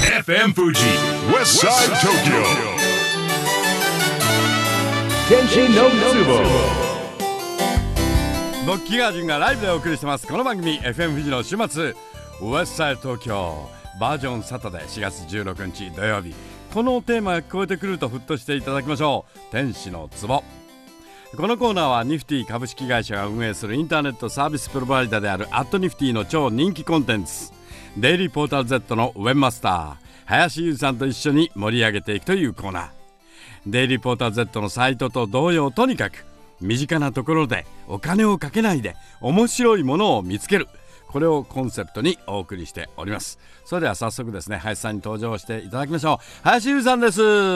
FM Fuji West Side Tokyo Kenshin no Tsubo 僕キガージュンがライブでお送りしてます。この番組 FM 富士の週末ウエストサイド東京バージョンサタデー4月16日土曜日、このテーマが聞こえてくるとふっとしていただきましょう。天使の壺。このコーナーはニフティ株式会社が運営するインターネットサービスプロバイダーであるアットニフティの超人気コンテンツデイリーポータル Z のウェブマスター林優さんと一緒に盛り上げていくというコーナー。デイリーポータル Z のサイトと同様、とにかく身近なところでお金をかけないで面白いものを見つける、これをコンセプトにお送りしております。それでは早速ですね、林さんに登場していただきましょう。林優さんです。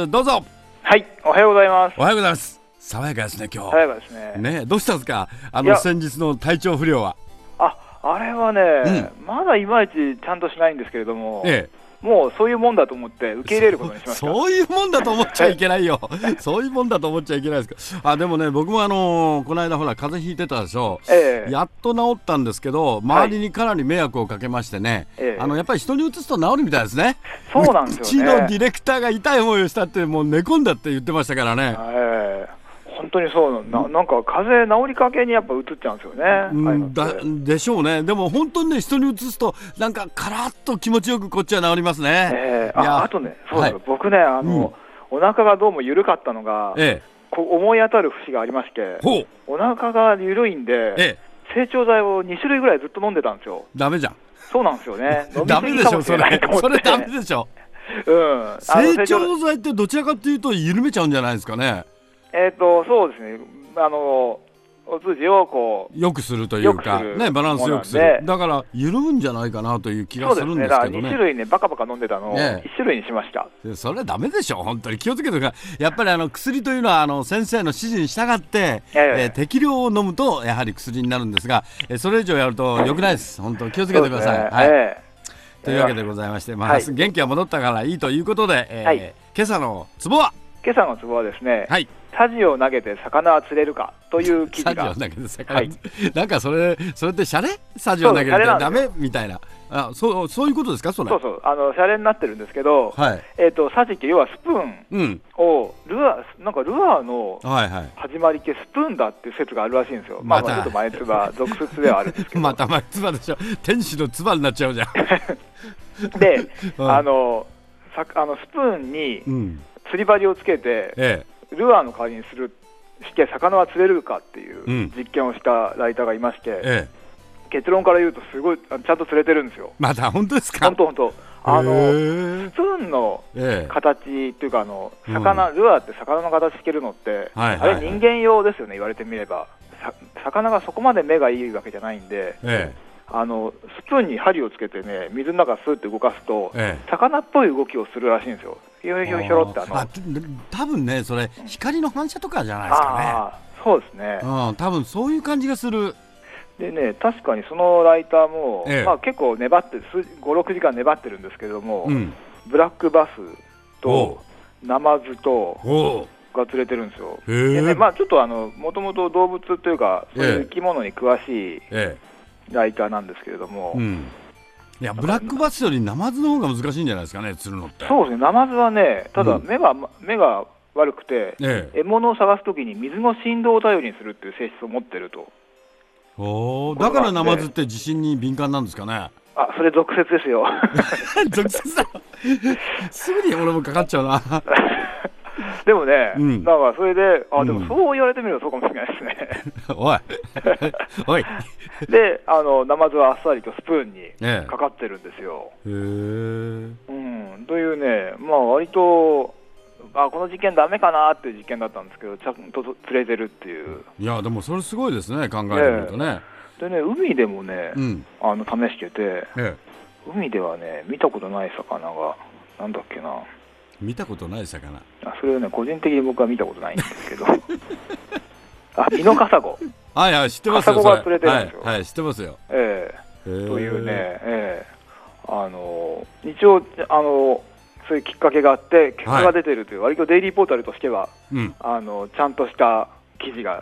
どうぞ。 はい、おはようございます。 おはようございます。爽やかですね今日。 爽やかですね。 ね、どうしたんですか、先日の体調不良は。 あれはね、まだいまいちちゃんとしないんですけれども、もうそういうもんだと思って受け入れることにしました。 そういうもんだと思っちゃいけないよそういうもんだと思っちゃいけないですか。でもね、僕もこの間ほら風邪ひいてたでしょ、やっと治ったんですけど、周りにかなり迷惑をかけましてね、やっぱり人にうつすと治るみたいですね。 そうなんですよね。 うちのディレクターが痛い思いをしたって、もう寝込んだって言ってましたからね。 本当にそうなんか風邪治りかけにやっぱうつっちゃうんですよね。 でしょうね。でも本当にね、人にうつすとなんかカラッと気持ちよくこっちは治りますね。 あとね、そうです、僕ね、お腹がどうも緩かったのが、思い当たる節がありまして、お腹が緩いんで、成長剤を2種類ぐらいずっと飲んでたんですよ。 ダメじゃん。 そうなんですよね。飲みダメでしょ、 過ぎかもしれないと思って。 それダメでしょ。成長剤ってどちらかというと緩めちゃうんじゃないですかね。 そうですね、お通じをこう良くするというか、ね、バランス良くする。だから緩むんじゃないかなという気がするんですけどね。 そうですね、2種類ね、バカバカ飲んでたのを1種類にしました。 それはダメでしょ、本当に気をつけてください。やっぱり薬というのは先生の指示に従って、適量を飲むとやはり薬になるんですが、それ以上やると良くないです。本当に気をつけてください。というわけでございまして、元気が戻ったからいいということで、今朝のツボはですね、サジを投げて魚は釣れるかという記事が。 サジを投げて魚、なんかそれってシャレ？サジを投げてダメみたいな。そういうことですか、それ。 そうそう、シャレになってるんですけど、サジって要はスプーンをルアーの始まりってスプーンだっていう説があるらしいんですよ。ちょっと前つば俗説ではあるんですけどまた前つばでしょ。天使のつばになっちゃうじゃんで、スプーンに釣り針をつけて、ルアーの代わりにして魚は釣れるかっていう実験をしたライターがいまして、結論から言うとすごいちゃんと釣れてるんですよ。 また本当ですか？ 本当。スプーンの形っていうかルアーって魚の形してるのって、あれ人間用ですよね、言われてみれば。魚がそこまで目がいいわけじゃないんで、スプーンに針をつけてね、水の中スーって動かすと、魚っぽい動きをするらしいんですよ。ひょひょひょろって多分ね、それ光の反射とかじゃないですかね。そうですね。 多分そういう感じがする。 でね、確かにそのライターも、結構粘って5、6時間粘ってるんですけども、ブラックバスとナマズとが釣れてるんですよ。でね、ちょっともともと動物というかそういう生き物に詳しいライターなんですけれども、 いや、ブラックバスよりナマズの方が難しいんじゃないですかね、釣るのって。 そうですね、ナマズはね、ただ目が悪くて、獲物を探すときに水の振動を頼りにするっていう性質を持ってると。 だからナマズって地震に敏感なんですかね。 それ俗説ですよ俗説だすぐに俺もかかっちゃうなでもね、だからそれで、でもそう言われてみるとそうかもしれないですねおいで、ナマズはあっさりとスプーンにかかってるんですよ。というね、割とこの実験ダメかなっていう実験だったんですけど、ちゃんと釣れてるっていう。 いやでもそれすごいですね、考えてみるとね。 でね、海でもね、試してて、海ではね、見たことない魚がなんだっけな。 見たことない魚。 それをね、個人的に僕は見たことないんですけどミノカサゴ。 知ってますよ。 カサゴが釣れてるんですよ。 知ってますよ。 というね、一応そういうきっかけがあって結果が出てるという、割とデイリーポータルとしてはちゃんとした記事が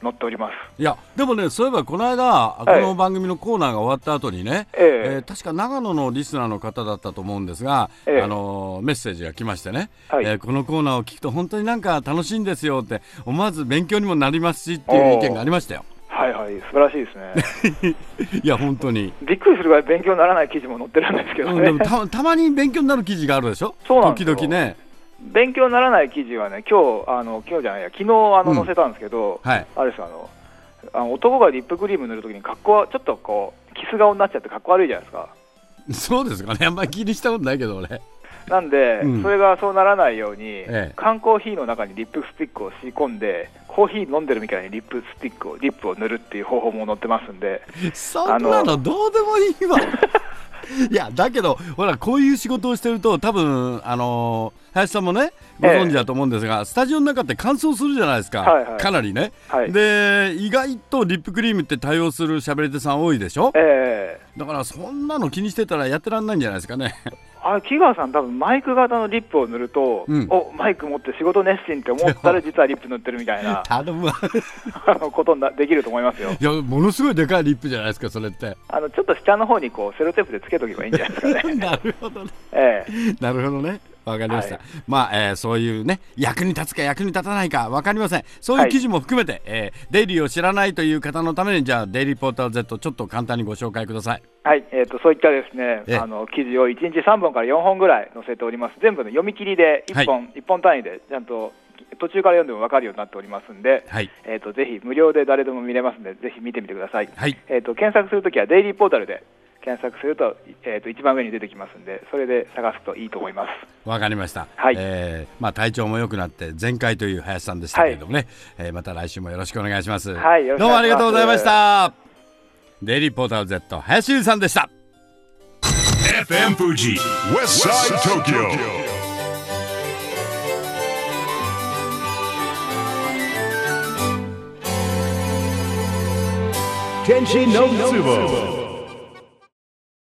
載っております。 いやでもね、そういえばこの間、この番組のコーナーが終わった後にね、確か長野のリスナーの方だったと思うんですが、メッセージが来ましてね、このコーナーを聞くと本当になんか楽しいんですよって、思わず勉強にもなりますしっていう意見がありましたよ。 はいはい、素晴らしいですね。 いや本当にびっくりするぐらい勉強にならない記事も載ってるんですけどね。 でも たまに勉強になる記事があるでしょ。 そうなんですよ。 時々ね、 勉強にならない記事はね、今日じゃないや、昨日載せたんですけど、あれです、男がリップクリーム塗るときに格好はちょっとこうキス顔になっちゃって格好悪いじゃないですか。 そうですかね、あんまり気にしたことないけど俺。 なんで、それがそうならないように、缶コーヒーの中にリップスティックを吸い込んで、コーヒー飲んでるみたいにリップを塗るっていう方法も載ってますんで。 そんなのどうでもいいわ。いやだけどほら、こういう仕事をしてると多分林さんもねご存知だと思うんですが、スタジオの中って乾燥するじゃないですか、かなりね、で意外とリップクリームって対応する喋り手さん多いでしょ、だからそんなの気にしてたらやってらんないんじゃないですかね。 木川さん多分マイク型のリップを塗ると、おマイク持って仕事熱心って思ったら実はリップ塗ってるみたいな頼むわことにできると思いますよ。 いやものすごいでかいリップじゃないですかそれって。 ちょっと下の方にこうセロテープでつけとけばいいんじゃないですかね。 なるほどね、なるほどね、わかりました、そういうね、役に立つか役に立たないか分かりません。そういう記事も含めて、デイリーを知らないという方のために、じゃあデイリーポータル Z ちょっと簡単にご紹介ください。 はい、そういったですね、記事を1日3本から4本ぐらい載せております。全部の読み切りで1本単位でちゃんと途中から読んでも分かるようになっておりますんで、ぜひ無料で誰でも見れますので、ぜひ見てみてください。検索するときはデイリーポータルで検索すると、一番上に出てきますんで、それで探すといいと思います。 わかりました、体調も良くなって全開という林さんでしたけれどもね、また来週もよろしくお願いします。どうもありがとうございました。デイリーポータル Z 林優さんでした。 FM Fuji West Side Tokyo Kenshi no Tsubo